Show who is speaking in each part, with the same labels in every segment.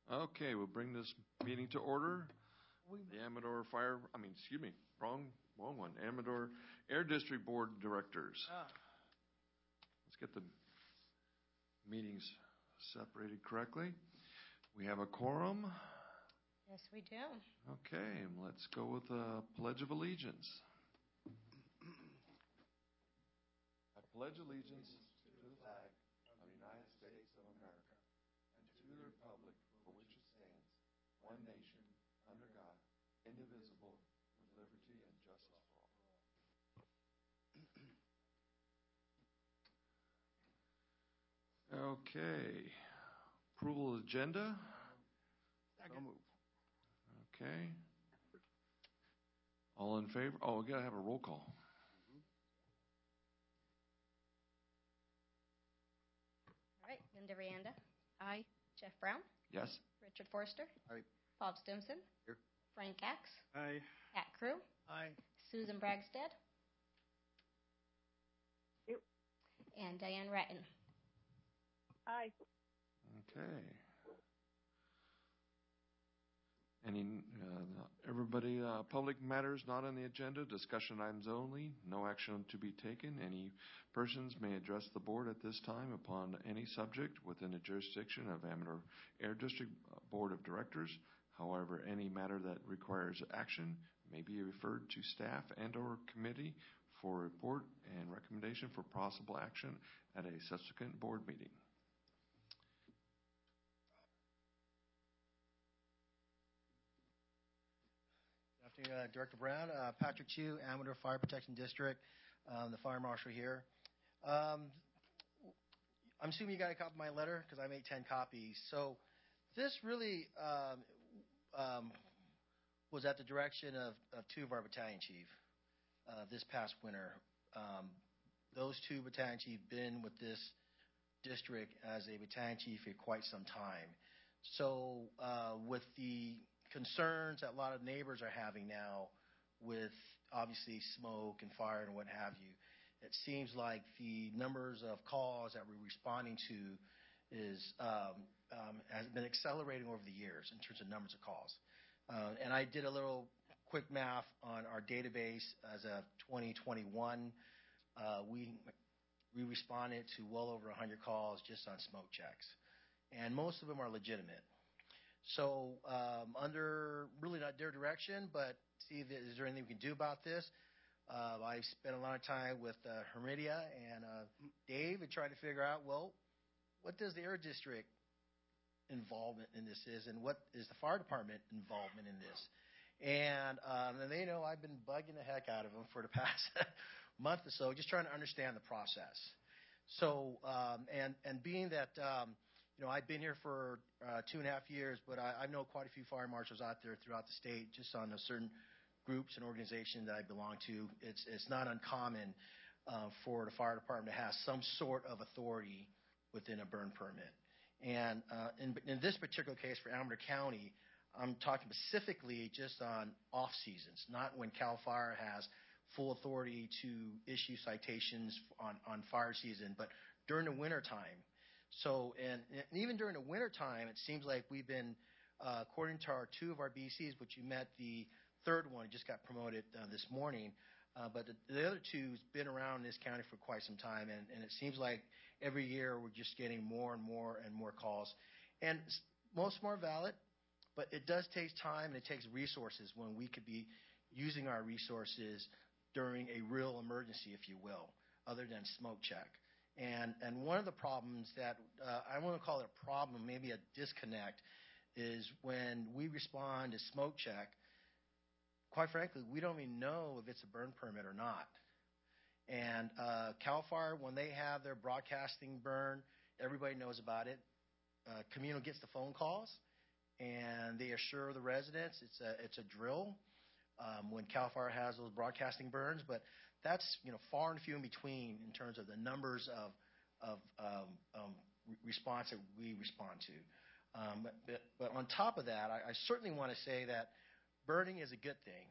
Speaker 1: Okay, we'll bring this meeting to order. The Amador wrong one. Amador Air District Board Directors. Let's get the meetings separated correctly. We have a quorum.
Speaker 2: Yes, we do.
Speaker 1: Okay, let's go with the Pledge of Allegiance. I pledge allegiance to the flag of the United States of America and to the republic for which it stands, one nation, under God, indivisible, with liberty and justice for all. Okay. Approval of agenda.
Speaker 3: So moved.
Speaker 1: Okay. All in favor? Oh, we got to have a roll call.
Speaker 2: All right. Linda Rianda.
Speaker 4: Aye.
Speaker 2: Jeff Brown.
Speaker 1: Yes.
Speaker 2: Richard Forster.
Speaker 3: Aye.
Speaker 2: Bob Stimson.
Speaker 3: Here.
Speaker 2: Frank Axe.
Speaker 3: Aye.
Speaker 2: Pat Crew.
Speaker 3: Aye.
Speaker 2: Susan Bragstead.
Speaker 4: Yep.
Speaker 2: And Diane Ratton.
Speaker 4: Aye.
Speaker 1: Okay. Everybody, public matters not on the agenda, discussion items only, no action to be taken. Any persons may address the board at this time upon any subject within the jurisdiction of Amador Air District Board of Directors. However, any matter that requires action may be referred to staff and/or committee for report and recommendation for possible action at a subsequent board meeting.
Speaker 5: Good afternoon, Director Brown. Patrick Chu, Amador Fire Protection District, the fire marshal here. I'm assuming you got a copy of my letter because I made 10 copies. So this really was at the direction of two of our battalion chief this past winter. Those two battalion chiefs been with this district as a battalion chief for quite some time. So with the concerns that a lot of neighbors are having now with obviously smoke and fire and what have you, it seems like the numbers of calls that we're responding to has been accelerating over the years in terms of numbers of calls. And I did a little quick math on our database as of 2021. We responded to well over 100 calls just on smoke checks, and most of them are legitimate. So under really not their direction, but see if is there anything we can do about this. I spent a lot of time with Hermidia and Dave and trying to figure out, well, what does the Air District involvement in this is, and what is the fire department involvement in this? And they know I've been bugging the heck out of them for the past month or so, just trying to understand the process. So and being that I've been here for 2.5 years, but I know quite a few fire marshals out there throughout the state, just on certain groups and organizations that I belong to. It's not uncommon for the fire department to have some sort of authority within a burn permit. And in this particular case for Amador County, I'm talking specifically just on off seasons, not when CAL FIRE has full authority to issue citations on fire season, but during the winter time. So, and even during the winter time, it seems like we've been, according to two of our BCs, which you met, the third one just got promoted this morning, but the other two's been around this county for quite some time, and it seems like every year we're just getting more and more and more calls. And most of them are valid, but it does take time and it takes resources when we could be using our resources during a real emergency, if you will, other than smoke check. And one of the problems that I want to call it a problem, maybe a disconnect, is when we respond to smoke check, quite frankly, we don't even know if it's a burn permit or not. And CAL FIRE, when they have their broadcasting burn, everybody knows about it. Communal gets the phone calls, and they assure the residents it's a drill when CAL FIRE has those broadcasting burns, but that's far and few in between in terms of the numbers of response that we respond to. But on top of that, I certainly want to say that burning is a good thing.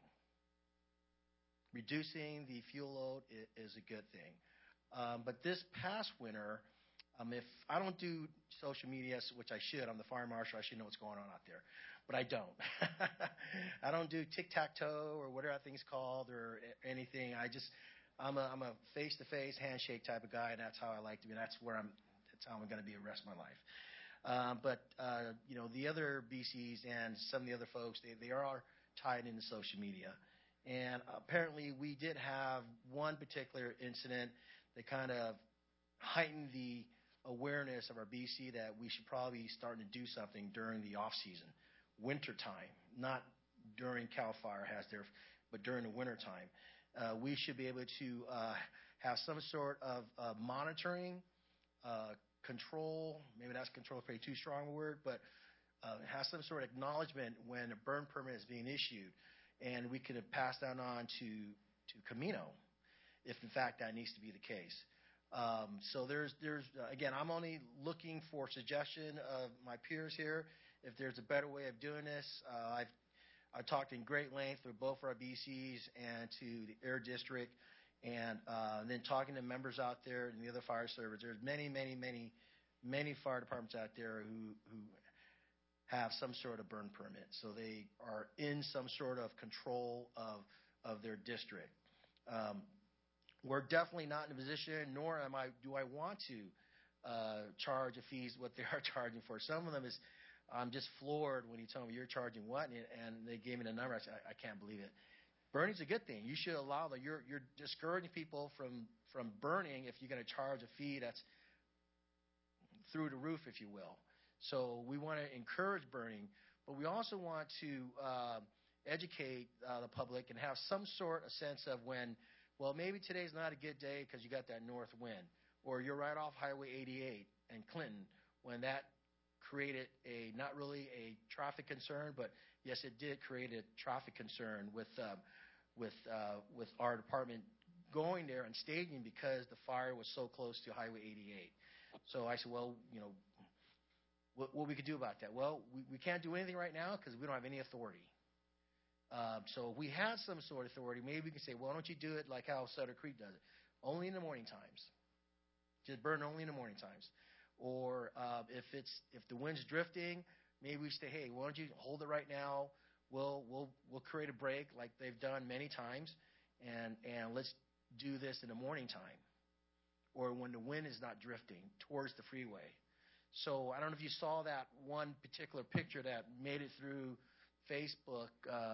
Speaker 5: Reducing the fuel load is a good thing. But this past winter, If I don't do social media, which I should, I'm the fire marshal, I should know what's going on out there, but I don't. I don't do tic-tac-toe or whatever that thing's called or anything. I'm a face-to-face handshake type of guy, and that's how I like to be. That's how I'm going to be the rest of my life. But the other BCs and some of the other folks, they are tied into social media. And apparently we did have one particular incident that kind of heightened the awareness of our BC that we should probably be starting to do something during the off-season, winter time, not during CAL FIRE has their, but during the winter time. We should be able to have some sort of monitoring, control, maybe that's control is probably too strong a word, but have some sort of acknowledgement when a burn permit is being issued, and we could pass that on to Camino if in fact that needs to be the case. So there's again, I'm only looking for suggestion of my peers here. If there's a better way of doing this, I've talked in great length with both our BCs and to the Air District, and then talking to members out there and the other fire service. There's many fire departments out there who have some sort of burn permit, so they are in some sort of control of their district. We're definitely not in a position, nor do I want to charge a fees what they are charging for. Some of them is, I'm just floored when you tell me you're charging what, and they gave me the number. I said, I can't believe it. Burning's a good thing. You should allow that. You're discouraging people from burning if you're going to charge a fee that's through the roof, if you will. So we want to encourage burning, but we also want to educate the public and have some sort of sense of when, well, maybe today's not a good day because you got that north wind, or you're right off Highway 88 and Clinton, when that created not really a traffic concern, but yes, it did create a traffic concern with our department going there and staging because the fire was so close to Highway 88. So I said, well, what we could do about that? Well, we can't do anything right now because we don't have any authority. So if we had some sort of authority, maybe we could say, well, why don't you do it like how Sutter Creek does it? Only in the morning times. Just burn only in the morning times. Or if the wind's drifting, maybe we say, hey, why don't you hold it right now? We'll create a break like they've done many times, and let's do this in the morning time, or when the wind is not drifting towards the freeway. So I don't know if you saw that one particular picture that made it through Facebook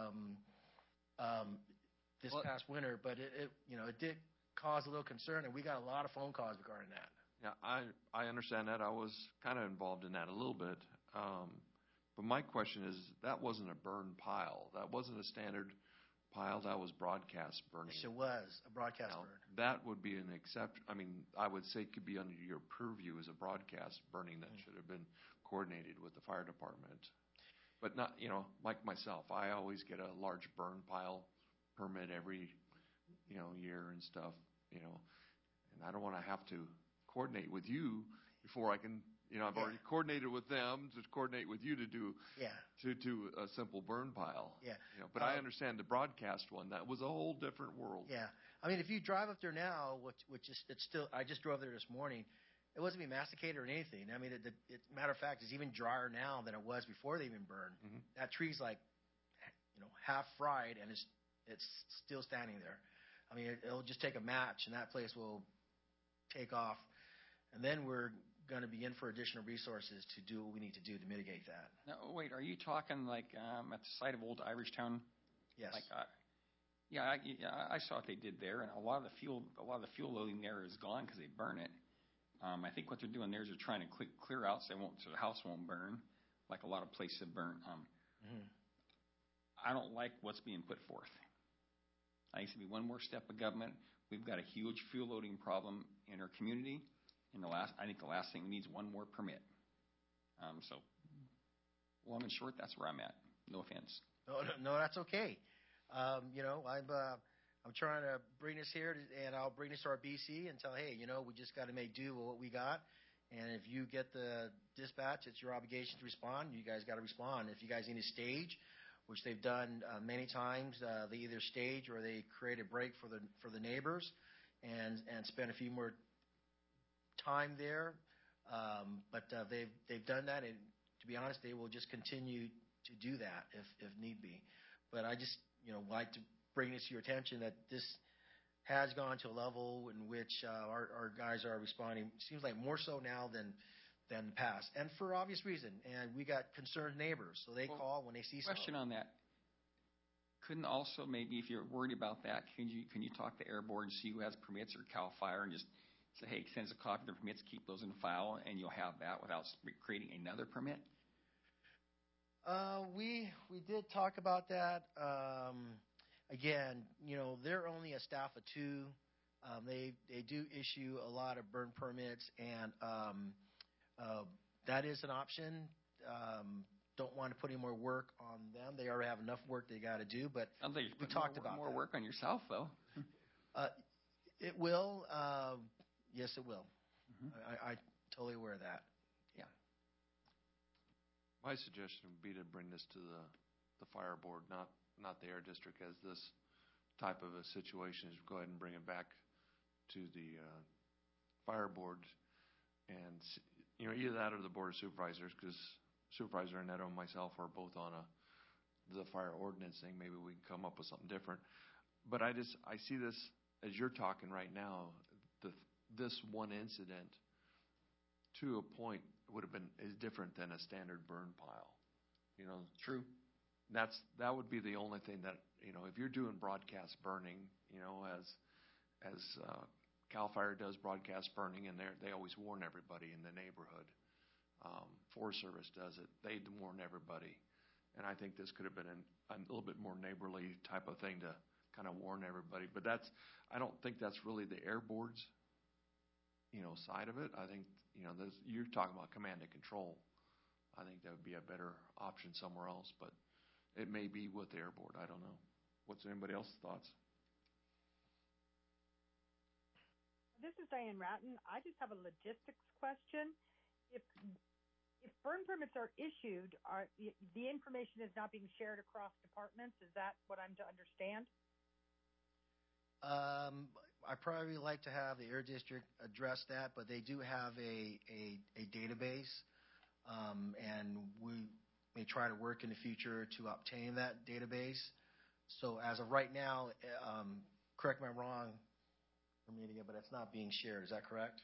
Speaker 5: this past winter, but it did cause a little concern, and we got a lot of phone calls regarding that.
Speaker 1: Yeah, I understand that. I was kind of involved in that a little bit. But my question is, that wasn't a burn pile. That wasn't a standard pile. That was broadcast burning.
Speaker 5: Yes, it was a broadcast burn.
Speaker 1: That would be an exception. I mean, I would say it could be under your purview as a broadcast burning that should have been coordinated with the fire department. But not, like myself, I always get a large burn pile permit every, year and stuff, and I don't want to have to coordinate with you before I can, I've already coordinated with them to coordinate with you to do a simple burn pile.
Speaker 5: Yeah.
Speaker 1: But I understand the broadcast one. That was a whole different world.
Speaker 5: Yeah. I mean, if you drive up there now, which is, it's still, I just drove there this morning, it wasn't being masticated or anything. I mean, matter of fact, it's even drier now than it was before they even burned. Mm-hmm. That tree's like, half fried, and it's still standing there. I mean, it'll just take a match, and that place will take off. And then we're going to be in for additional resources to do what we need to do to mitigate that.
Speaker 3: Now, wait, are you talking like at the site of Old Irishtown?
Speaker 5: Yes.
Speaker 3: Like, I saw what they did there, and a lot of the fuel loading there is gone because they burn it. I think what they're doing there is they're trying to clear out so the house won't burn, like a lot of places have burned. I don't like what's being put forth. I think it should be one more step of government. We've got a huge fuel loading problem in our community. I think the last thing we need is one more permit. So, long and short, that's where I'm at. No offense.
Speaker 5: No, that's okay. I'm trying to bring this here, and I'll bring this to our BC and tell, hey, we just got to make do with what we got. And if you get the dispatch, it's your obligation to respond. You guys got to respond. If you guys need a stage, which they've done many times, they either stage or they create a break for the neighbors and spend a few more time there. But they've done that, and to be honest, they will just continue to do that if need be. But I just like to bring this to your attention that this has gone to a level in which our guys are responding. Seems like more so now than the past, and for obvious reason. And we got concerned neighbors, so they call when they see something.
Speaker 3: Question on that. Couldn't also, maybe if you're worried about that, can you talk to Air Board and see who has permits or CAL FIRE and just say, hey, send us a copy of the permits, keep those in file, and you'll have that without creating another permit?
Speaker 5: We did talk about that. Again, they're only a staff of 2. They do issue a lot of burn permits, and that is an option. Don't want to put any more work on them. They already have enough work they got to do, but we talked about
Speaker 3: more
Speaker 5: that.
Speaker 3: work on yourself, though.
Speaker 5: It will. Yes, it will.
Speaker 3: Mm-hmm.
Speaker 5: I totally aware of that.
Speaker 3: Yeah.
Speaker 1: My suggestion would be to bring this to the fire board, not the air district, as this type of a situation is go ahead and bring it back to the fire board, and either that or the board of supervisors, because Supervisor Neto and myself are both on the fire ordinance thing. Maybe we can come up with something different. But I see this as you're talking right now. This one incident, to a point, is different than a standard burn pile.
Speaker 3: True.
Speaker 1: That would be the only thing that if you're doing broadcast burning, as CAL FIRE does broadcast burning, and they always warn everybody in the neighborhood. Forest Service does it. They warn everybody. And I think this could have been a little bit more neighborly type of thing to kind of warn everybody. But I don't think that's really the air board's, side of it. I think, you're talking about command and control. I think that would be a better option somewhere else. But it may be with the air board. I don't know. What's anybody else's thoughts?
Speaker 4: This is Diane Ratton. I just have a logistics question. If burn permits are issued, the information is not being shared across departments? Is that what I'm to understand?
Speaker 5: I probably like to have the Air District address that, but they do have a database, and we may try to work in the future to obtain that database. So as of right now, correct me if I'm wrong, but it's not being shared. Is that correct?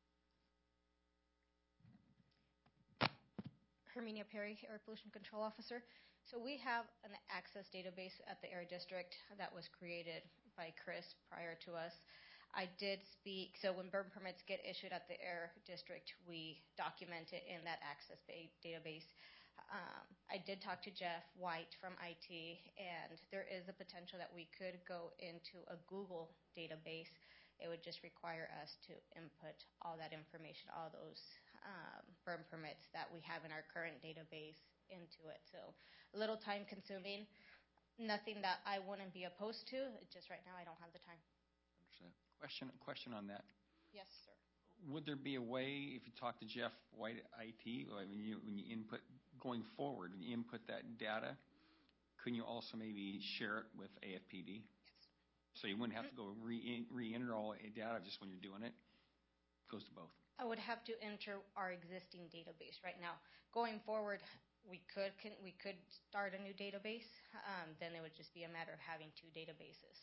Speaker 2: Herminia Perry, Air Pollution Control Officer. So we have an access database at the Air District that was created by Chris prior to us. I did speak, so when burn permits get issued at the Air District, we document it in that access database. I did talk to Jeff White from IT, and there is a potential that we could go into a Google database. It would just require us to input all that information, all those burn permits that we have in our current database into it. So a little time consuming, nothing that I wouldn't be opposed to. Just right now I don't have the time.
Speaker 1: Understand.
Speaker 3: Question on that.
Speaker 2: Yes, sir.
Speaker 3: Would there be a way, if you talk to Jeff White at IT, when you input going forward, when you input that data, couldn't you also maybe share it with AFPD?
Speaker 2: Yes.
Speaker 3: So you wouldn't have to go re-enter all data just when you're doing it. It goes to both.
Speaker 2: I would have to enter our existing database right now. Going forward, we could start a new database. Then it would just be a matter of having 2 databases,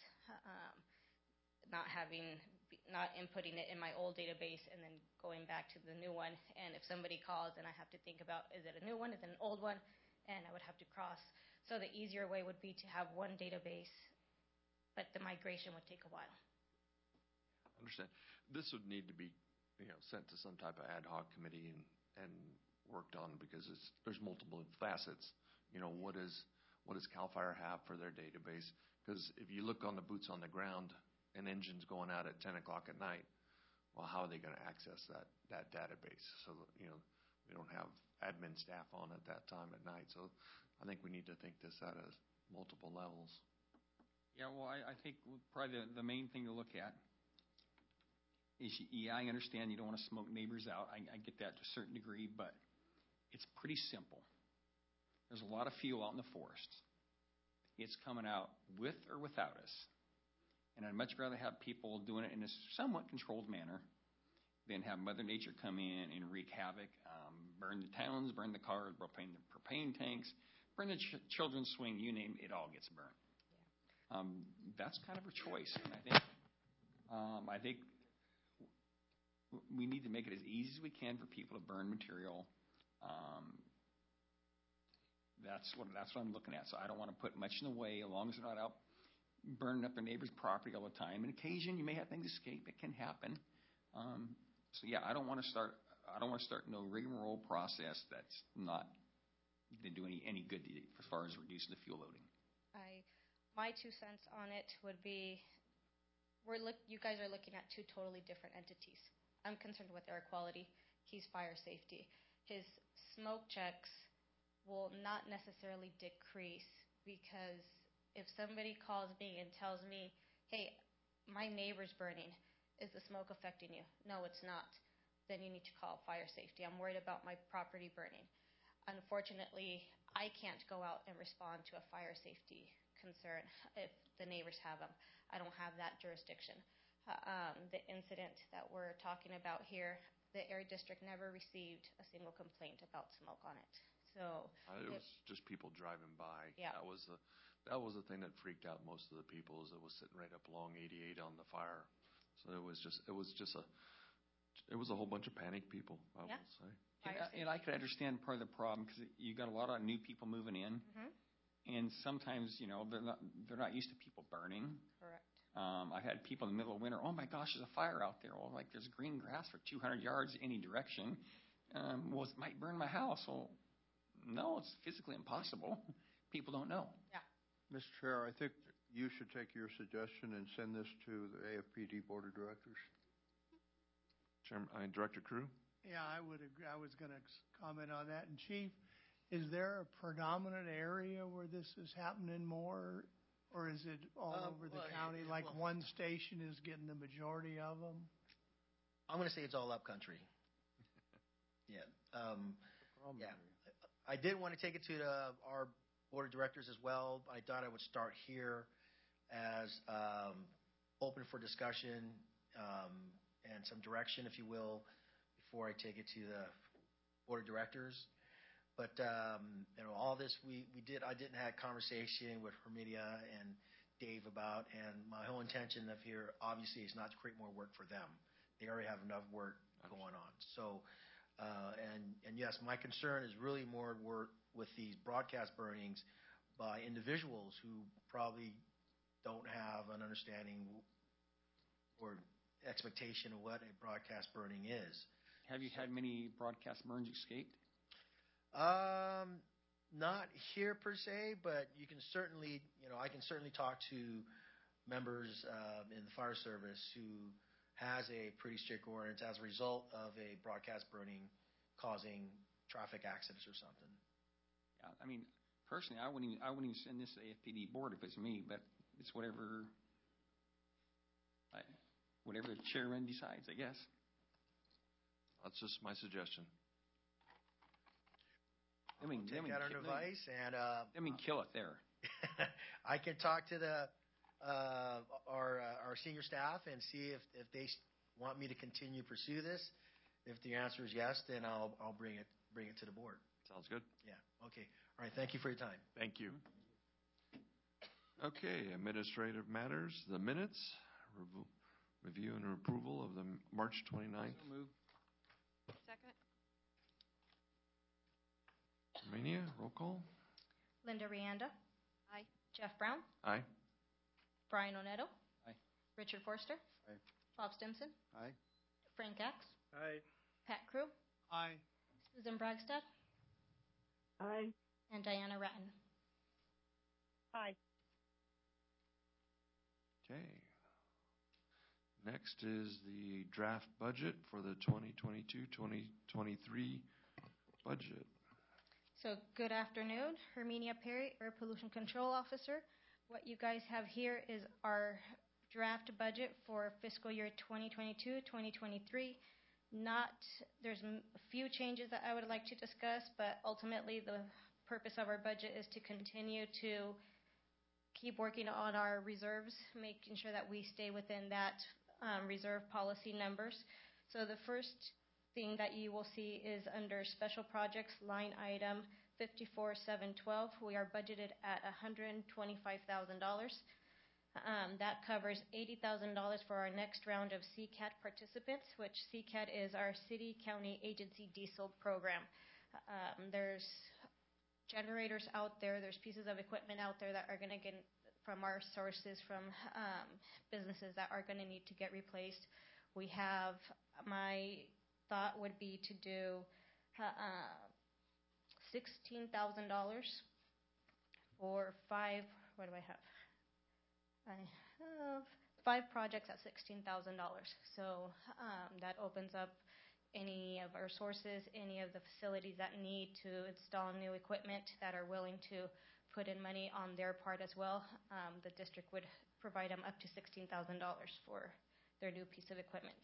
Speaker 2: not inputting it in my old database and then going back to the new one. And if somebody calls, then I have to think about, is it a new one, is it an old one? And I would have to cross. So the easier way would be to have one database, but the migration would take a while.
Speaker 1: Understand. This would need to be sent to some type of ad hoc committee and worked on, because there's multiple facets. What does CAL FIRE have for their database? Because if you look on the boots on the ground, an engine's going out at 10 o'clock at night, well, how are they going to access that database? So we don't have admin staff on at that time at night. So I think we need to think this at multiple levels.
Speaker 3: Yeah, well, I think probably the main thing to look at is, I understand you don't want to smoke neighbors out. I get that to a certain degree, but it's pretty simple. There's a lot of fuel out in the forest. It's coming out with or without us. And I'd much rather have people doing it in a somewhat controlled manner than have Mother Nature come in and wreak havoc, burn the towns, burn the cars, burn the propane tanks, burn the children's swing, you name it, it all gets burned. Yeah. That's kind of a choice. And I think we need to make it as easy as we can for people to burn material. That's what I'm looking at. So I don't want to put much in the way, as long as they're not out burning up their neighbor's property all the time. And occasion you may have things escape. It can happen. So yeah, I don't want to start no rigmarole process that's not going to do any good as far as reducing the fuel loading.
Speaker 2: My 2 cents on it would be, you guys are looking at two totally different entities. I'm concerned with air quality. He's fire safety. His smoke checks will not necessarily decrease, because if somebody calls me and tells me, hey, my neighbor's burning, is the smoke affecting you? No, it's not. Then you need to call fire safety. I'm worried about my property burning. Unfortunately, I can't go out and respond to a fire safety concern if the neighbors have them. I don't have that jurisdiction. The incident that we're talking about here, the area district never received a single complaint about smoke on it. So
Speaker 1: it was just people driving by.
Speaker 2: Yeah.
Speaker 1: That was the thing that freaked out most of the people, is it was sitting right up along 88 on the fire. So it was a whole bunch of panicked people, I will say.
Speaker 3: And I could understand part of the problem, because you got a lot of new people moving in, and sometimes they're not used to people burning.
Speaker 2: Correct.
Speaker 3: I've had people in the middle of winter, oh my gosh, there's a fire out there. Well, like, there's green grass for 200 yards any direction. Well, it might burn my house. Well, no, it's physically impossible. People don't know.
Speaker 2: Yeah.
Speaker 6: Mr. Chair, I think you should take your suggestion and send this to the AFPD Board of Directors.
Speaker 1: Director Crew?
Speaker 7: Yeah, I would agree. I was going to comment on that. And Chief, is there a predominant area where this is happening more, or is it all over the county? Like one station is getting the majority of them?
Speaker 5: I'm going to say it's all up country. Yeah. Yeah. I did want to take it to our board of directors as well. I thought I would start here as open for discussion and some direction, if you will, before I take it to the board of directors. But all this I didn't have conversation with Herminia and Dave about, and my whole intention of here obviously is not to create more work for them. They already have enough work going on. So. And yes, my concern is really more with these broadcast burnings by individuals who probably don't have an understanding or expectation of what a broadcast burning is.
Speaker 3: Have you had many broadcast burns escaped?
Speaker 5: Not here per se, but you can certainly, I can certainly talk to members in the fire service who has a pretty strict ordinance as a result of a broadcast burning causing traffic accidents or something.
Speaker 3: Yeah, I mean, personally, I wouldn't even send this to the AFPD board if it's me, but it's whatever the chairman decides, I guess.
Speaker 1: That's just my suggestion.
Speaker 5: Take out our advice and
Speaker 3: kill it there.
Speaker 5: I can talk to our senior staff and see if they want me to continue to pursue this. If the answer is yes, then I'll bring it to the board.
Speaker 1: Sounds good.
Speaker 5: Yeah. Okay. All right. Thank you for your time.
Speaker 1: Thank you. Okay. Administrative matters. The minutes. Review and approval of the March 29th.
Speaker 3: So moved.
Speaker 8: Second.
Speaker 1: Romania, roll call.
Speaker 2: Linda Rianda.
Speaker 8: Aye.
Speaker 2: Jeff Brown.
Speaker 1: Aye.
Speaker 2: Brian Oneto.
Speaker 3: Aye.
Speaker 2: Richard Forster.
Speaker 6: Aye.
Speaker 2: Bob Stimson.
Speaker 6: Aye.
Speaker 2: Frank Axe.
Speaker 7: Aye.
Speaker 2: Pat Crew.
Speaker 7: Aye.
Speaker 2: Susan Bragstad.
Speaker 4: Aye.
Speaker 2: And Diana Ratton.
Speaker 4: Aye.
Speaker 1: Okay. Next is the draft budget for the 2022-2023 budget.
Speaker 2: So good afternoon. Herminia Perry, Air Pollution Control Officer. What you guys have here is our draft budget for fiscal year 2022-2023. There's a few changes that I would like to discuss, but ultimately the purpose of our budget is to continue to keep working on our reserves, making sure that we stay within that reserve policy numbers. So the first thing that you will see is under special projects, line item 54712. We are budgeted at $125,000. That covers $80,000 for our next round of CCAT participants, which CCAT is our City County Agency Diesel program. There's generators out there, there's pieces of equipment out there that are going to get from our sources, from businesses that are going to need to get replaced. We have, my thought would be to do $16,000 for five, what do I have? I have 5 projects at $16,000. So that opens up any of our sources, any of the facilities that need to install new equipment that are willing to put in money on their part as well. The district would provide them up to $16,000 for their new piece of equipment.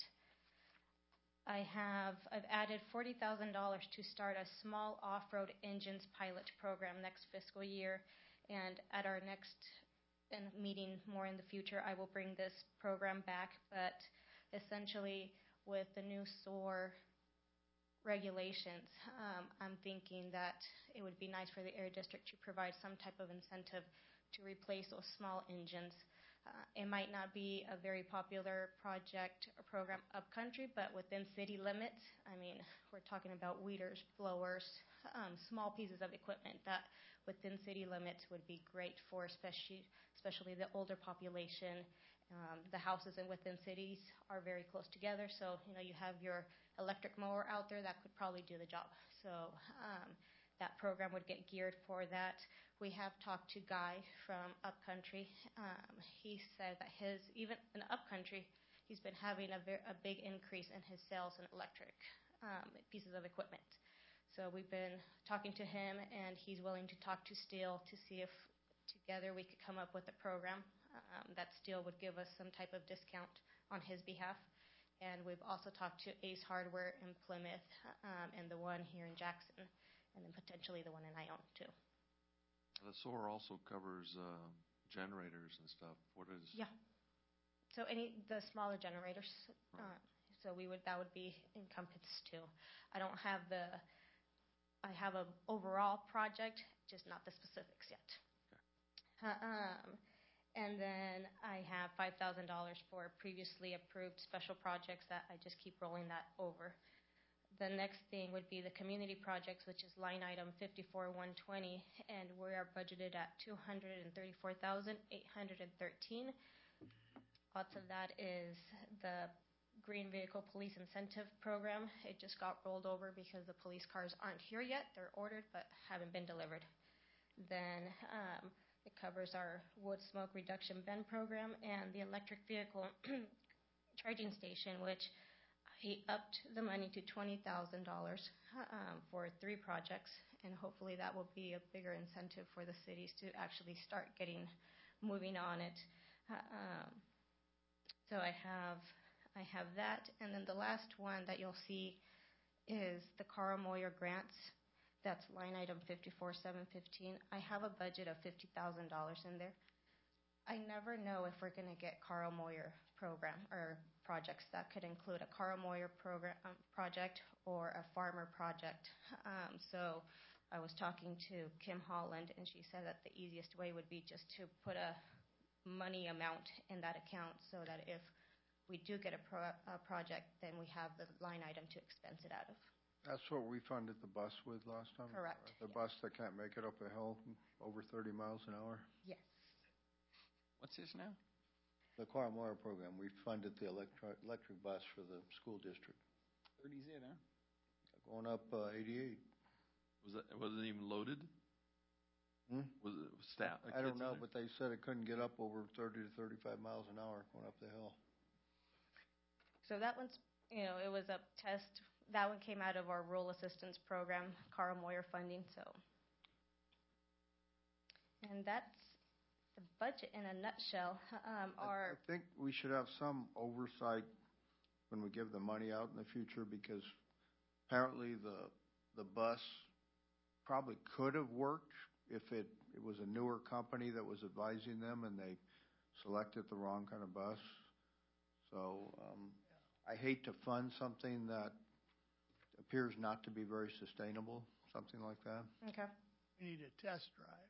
Speaker 2: I've added $40,000 to start a small off-road engines pilot program next fiscal year, and at our next meeting more in the future, I will bring this program back. But essentially, with the new SOAR regulations, I'm thinking that it would be nice for the Area District to provide some type of incentive to replace those small engines. It might not be a very popular project or program upcountry, but within city limits, I mean, we're talking about weeders, blowers, small pieces of equipment that within city limits would be great for especially the older population. The houses within cities are very close together, so you have your electric mower out there that could probably do the job. So that program would get geared for that. We have talked to Guy from Upcountry. He said that even in Upcountry, he's been having a big increase in his sales in electric pieces of equipment. So we've been talking to him, and he's willing to talk to Steel to see if together we could come up with a program that Steel would give us some type of discount on his behalf. And we've also talked to Ace Hardware in Plymouth and the one here in Jackson, and then potentially the one in Ione too.
Speaker 1: The SOAR also covers generators and stuff. What is?
Speaker 2: Yeah. So the smaller generators. Right. So that would be encompassed too. I have an overall project, just not the specifics yet. Okay. And then I have $5,000 for previously approved special projects that I just keep rolling that over. The next thing would be the community projects, which is line item 54120, and we are budgeted at $234,813. Lots of that is the Green Vehicle Police Incentive Program. It just got rolled over because the police cars aren't here yet. They're ordered but haven't been delivered. Then it covers our wood smoke reduction bin program and the electric vehicle charging station, which he upped the money to $20,000 for 3 projects, and hopefully that will be a bigger incentive for the cities to actually start moving on it. So I have that, and then the last one that you'll see is the Carl Moyer grants. That's line item 54715. I have a budget of $50,000 in there. I never know if we're going to get Carl Moyer program or projects. That could include a Carl Moyer project or a farmer project. So I was talking to Kim Holland, and she said that the easiest way would be just to put a money amount in that account so that if we do get a project, then we have the line item to expense it out of.
Speaker 6: That's what we funded the bus with last time?
Speaker 2: Correct.
Speaker 6: The bus that can't make it up a hill over 30 miles an hour?
Speaker 2: Yes.
Speaker 3: What's this now?
Speaker 6: The Carl Moyer program. We funded the electric bus for the school district.
Speaker 3: 30's it, huh?
Speaker 6: Going up 88.
Speaker 1: Was it even loaded? Was it staff?
Speaker 6: I don't know, but they said it couldn't get up over 30 to 35 miles an hour going up the hill.
Speaker 2: So that one's, it was a test. That one came out of our rural assistance program, Carl Moyer funding. So, and that's the budget in a nutshell.
Speaker 6: I think we should have some oversight when we give the money out in the future, because apparently the bus probably could have worked if it was a newer company that was advising them and they selected the wrong kind of bus. So I hate to fund something that appears not to be very sustainable, something like that.
Speaker 2: Okay.
Speaker 7: We need a test drive.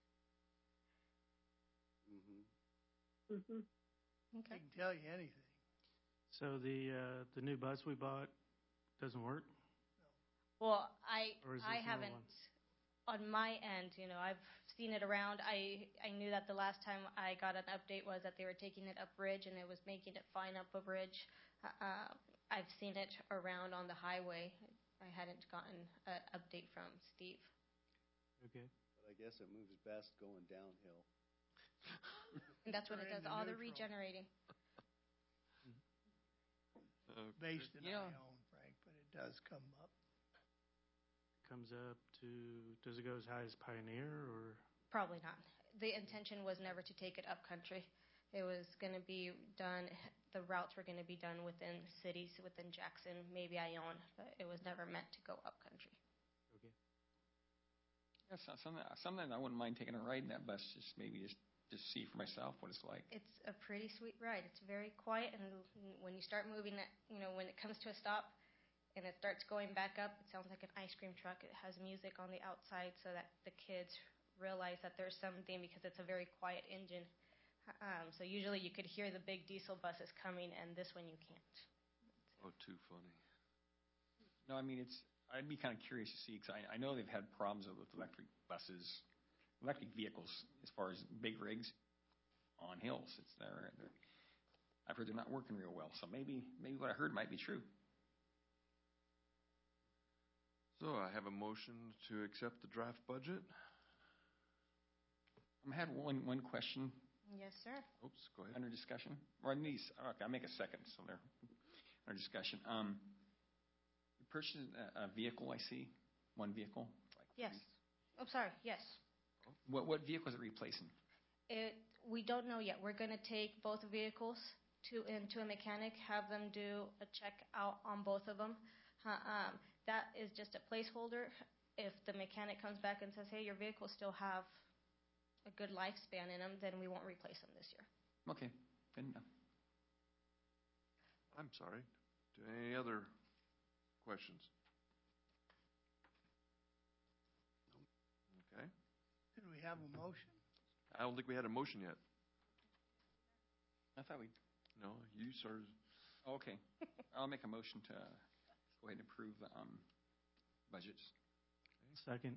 Speaker 4: Mhm.
Speaker 7: I
Speaker 2: Okay.
Speaker 7: can tell you anything.
Speaker 9: So the new bus we bought doesn't work?
Speaker 2: Well,
Speaker 9: Or is
Speaker 2: I
Speaker 9: this another
Speaker 2: haven't,
Speaker 9: one?
Speaker 2: on my end, I've seen it around. I knew that the last time I got an update was that they were taking it up bridge and it was making it fine up a bridge. I've seen it around on the highway. I hadn't gotten an update from Steve.
Speaker 9: Okay.
Speaker 10: But I guess it moves best going downhill.
Speaker 2: And that's when it
Speaker 7: Or
Speaker 2: does
Speaker 7: into
Speaker 2: all the
Speaker 7: neutral.
Speaker 2: regenerating.
Speaker 7: Based in
Speaker 3: Yeah.
Speaker 7: Ione, Frank, but it does come up.
Speaker 9: Comes up to, does it go as high as Pioneer or?
Speaker 2: Probably not. The intention was never to take it up country. It was going to be done, the routes were going to be done within cities, within Jackson, maybe Ione, but it was never meant to go up country.
Speaker 9: Okay.
Speaker 3: Yeah, something I wouldn't mind taking a ride in that bus, just see for myself what it's like.
Speaker 2: It's a pretty sweet ride. It's very quiet, and when you start moving it, when it comes to a stop and it starts going back up, it sounds like an ice cream truck. It has music on the outside so that the kids realize that there's something, because it's a very quiet engine. So usually you could hear the big diesel buses coming, and this one you can't.
Speaker 1: Oh, too funny.
Speaker 3: No, I mean, I'd be kind of curious to see, because I know they've had problems with electric buses, electric vehicles, as far as big rigs on hills. I've heard they're not working real well, so maybe what I heard might be true.
Speaker 1: So I have a motion to accept the draft budget.
Speaker 3: I had one question
Speaker 2: Yes, sir.
Speaker 1: Oops, go ahead.
Speaker 3: under discussion. Or I'll make a second, so they're under discussion. You purchased a vehicle, I see, one vehicle.
Speaker 2: Yes. Oh, sorry. Yes.
Speaker 3: What vehicle is it replacing?
Speaker 2: We don't know yet. We're going to take both vehicles into a mechanic, have them do a check out on both of them. That is just a placeholder. If the mechanic comes back and says, hey, your vehicles still have a good lifespan in them, then we won't replace them this year.
Speaker 3: Okay, good enough.
Speaker 1: I'm sorry. Any other questions? Okay.
Speaker 7: Did we have a motion?
Speaker 1: I don't think we had a motion yet.
Speaker 3: I thought we.
Speaker 1: No, you, sir.
Speaker 3: Oh, okay. I'll make a motion to go ahead and approve the budgets.
Speaker 9: Second.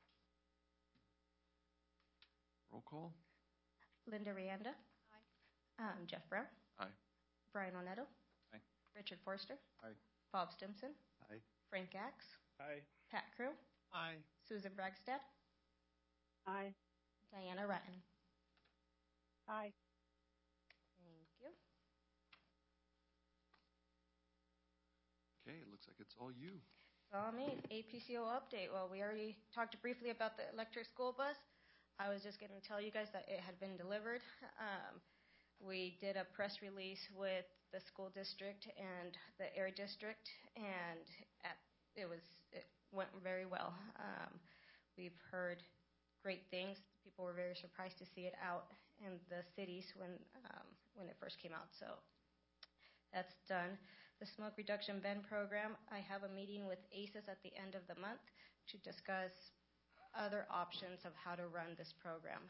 Speaker 1: Roll call.
Speaker 2: Linda Rianda.
Speaker 8: Aye.
Speaker 2: Jeff Brown.
Speaker 1: Aye.
Speaker 2: Brian Onetto.
Speaker 3: Aye.
Speaker 2: Richard Forster.
Speaker 6: Aye.
Speaker 2: Bob Stimson.
Speaker 10: Aye.
Speaker 2: Frank Axe.
Speaker 9: Aye.
Speaker 2: Pat Crew.
Speaker 7: Aye.
Speaker 2: Susan Bragstad.
Speaker 4: Aye.
Speaker 2: Diana Ratton.
Speaker 4: Aye.
Speaker 2: Thank you.
Speaker 1: Okay, it looks like it's all you.
Speaker 2: All me, APCO update. Well, we already talked briefly about the electric school bus. I was just going to tell you guys that it had been delivered. We did a press release with the school district and the area district, and it went very well. We've heard great things. People were very surprised to see it out in the cities when it first came out. So that's done. The smoke reduction bin program, I have a meeting with ACES at the end of the month to discuss other options of how to run this program.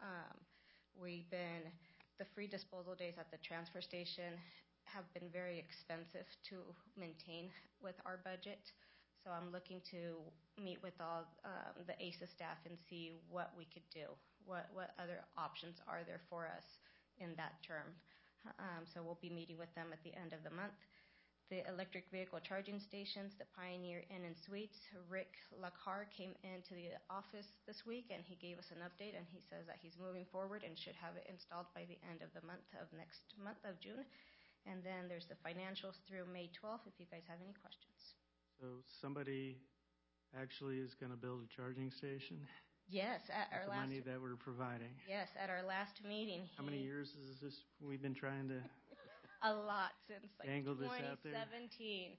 Speaker 2: The free disposal days at the transfer station have been very expensive to maintain with our budget. So I'm looking to meet with all the ACES staff and see what we could do. What other options are there for us in that term? So we'll be meeting with them at the end of the month. The electric vehicle charging stations, the Pioneer Inn and Suites. Rick Lacar came into the office this week and he gave us an update, and he says that he's moving forward and should have it installed by the end of the next month of June. And then there's the financials through May 12th if you guys have any questions.
Speaker 9: So somebody actually is going to build a charging station?
Speaker 2: Yes, at our
Speaker 9: The
Speaker 2: last
Speaker 9: money that we're providing.
Speaker 2: Yes, at our last meeting.
Speaker 9: How many years is this we've been trying to
Speaker 2: A lot since
Speaker 9: dangle this out there?
Speaker 2: 2017.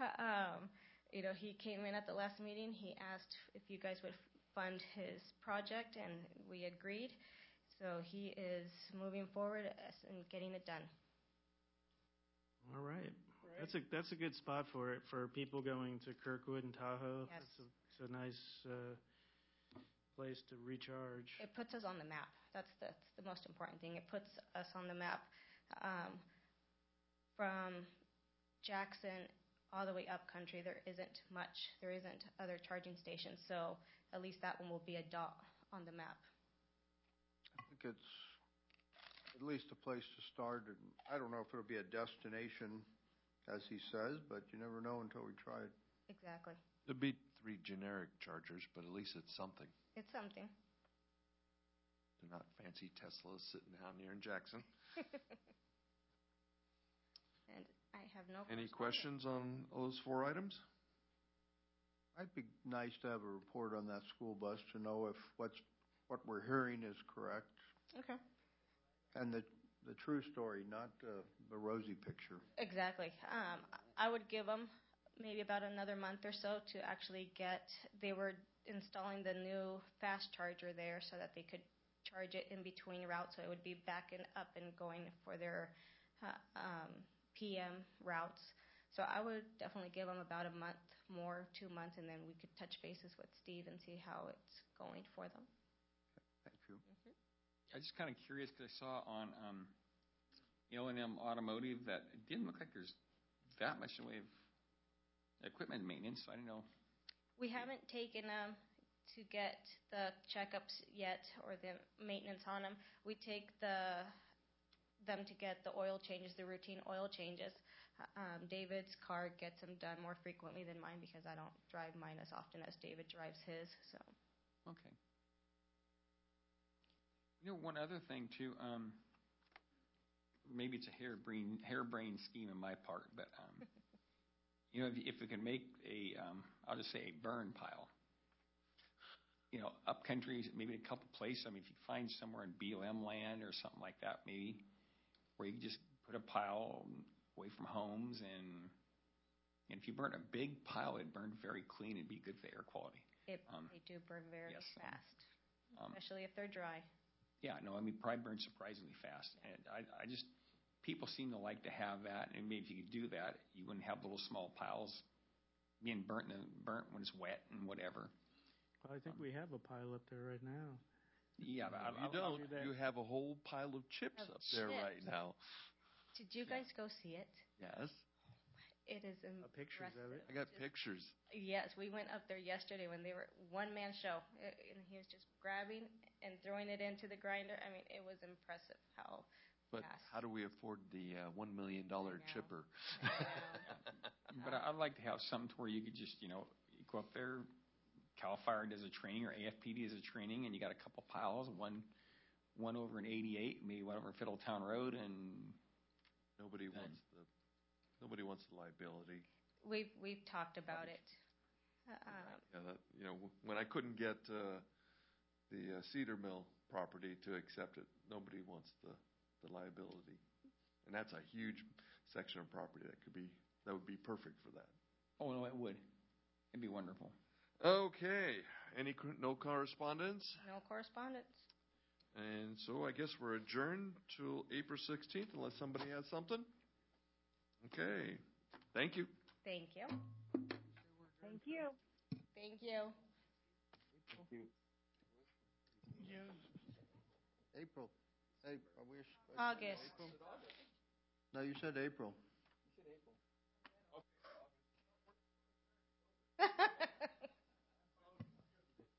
Speaker 2: He came in at the last meeting. He asked if you guys would fund his project, and we agreed. So he is moving forward and getting it done.
Speaker 9: All right. That's a good spot for it, for people going to Kirkwood and Tahoe.
Speaker 2: Yes.
Speaker 9: It's a nice place to recharge.
Speaker 2: It puts us on the map. That's the most important thing. It puts us on the map. From Jackson all the way up country, there isn't much. There isn't other charging stations, so at least that one will be a dot on the map.
Speaker 6: I think it's at least a place to start, and I don't know if it'll be a destination, as he says, but you never know until we try it.
Speaker 2: Exactly.
Speaker 1: There'd be 3 generic chargers, but at least it's something.
Speaker 2: It's something.
Speaker 1: They're not fancy Teslas sitting down here in Jackson.
Speaker 2: And I have no
Speaker 1: Any
Speaker 2: correspondence.
Speaker 1: questions on those 4 items?
Speaker 6: It'd be nice to have a report on that school bus to know if what we're hearing is correct.
Speaker 2: Okay.
Speaker 6: And the true story, not the rosy picture.
Speaker 2: Exactly. I would give them maybe about another month or so to actually they were installing the new fast charger there so that they could charge it in between routes, so it would be back and up and going for their PM routes. So I would definitely give them about a month more, 2 months, and then we could touch bases with Steve and see how it's going for them.
Speaker 6: Thank you.
Speaker 3: I'm just kind of curious because I saw on L&M Automotive that it didn't look like there's that much in the way of equipment maintenance. So I don't know.
Speaker 2: We haven't taken them to get the checkups yet or the maintenance on them. We take them to get the oil changes, the routine oil changes. David's car gets them done more frequently than mine because I don't drive mine as often as David drives his. So.
Speaker 3: Okay. One other thing too. Maybe it's a harebrained scheme on my part, but if we can make I'll just say a burn pile. Up country, maybe a couple places. I mean, if you find somewhere in BLM land or something like that, maybe where you can just put a pile away from homes, and if you burn a big pile, it'd burn very clean and be good for air quality.
Speaker 2: They do burn very
Speaker 3: yes,
Speaker 2: fast, especially if they're dry.
Speaker 3: Yeah, no, I mean, probably burn surprisingly fast, and I just people seem to like to have that, and maybe if you could do that, you wouldn't have little small piles being burnt when it's wet and whatever.
Speaker 9: Well, I think we have a pile up there right now.
Speaker 3: Yeah, but
Speaker 1: You don't. You have a whole pile of chips up there right now.
Speaker 2: Did you guys go see it?
Speaker 1: Yes.
Speaker 2: It is impressive.
Speaker 9: Pictures of it.
Speaker 1: I got pictures.
Speaker 2: Yes, we went up there yesterday when they were one-man show, and he was just grabbing and throwing it into the grinder. I mean, it was impressive how
Speaker 1: But
Speaker 2: fast.
Speaker 1: how do we afford the $1 million chipper?
Speaker 3: But I'd like to have something to where you could just, you go up there, CAL FIRE does a training or AFPD does a training, and you got a couple piles, one over in 88, maybe one over Fiddletown Road, and
Speaker 1: Nobody wants the liability.
Speaker 2: We've talked about it.
Speaker 1: When I couldn't get the Cedar Mill property to accept it, nobody wants the liability, and that's a huge section of property that would be perfect for that.
Speaker 3: oh no, it would. It'd be wonderful.
Speaker 1: Okay. No correspondence?
Speaker 2: No correspondence.
Speaker 1: And so I guess we're adjourned till April 16th unless somebody has something. Okay. Thank you.
Speaker 2: Thank you.
Speaker 4: Thank you.
Speaker 2: Thank you.
Speaker 6: April. Hey, I wish.
Speaker 2: August.
Speaker 6: No, you said April.